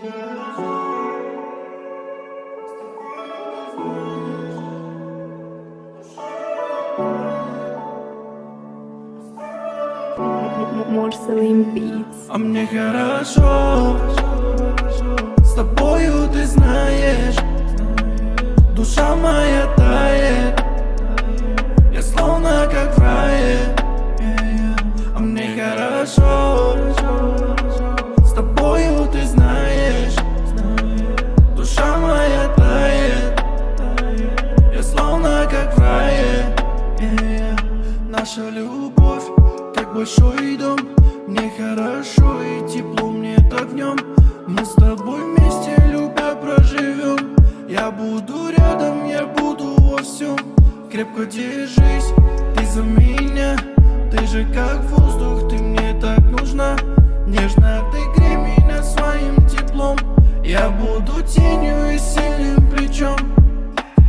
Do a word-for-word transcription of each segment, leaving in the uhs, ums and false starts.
Morceling Beats. А мне хорошо с тобою, ты знаешь. Душа моя тает, я словно как в рае. А мне хорошо с тобою, ты знаешь. Душа моя тает, я словно как в рае. Наша любовь как большой дом, мне хорошо и тепло, мне так в нем. Мы с тобой вместе, любя, проживем. Я буду рядом, я буду во всем. Крепко держись, ты за меня. Ты же как воздух, ты мне так нужна. Нежно ты грей меня своим теплом. Я буду тенью и сильным плечом.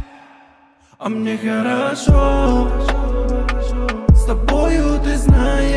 А мне хорошо с тобою, ты знаешь.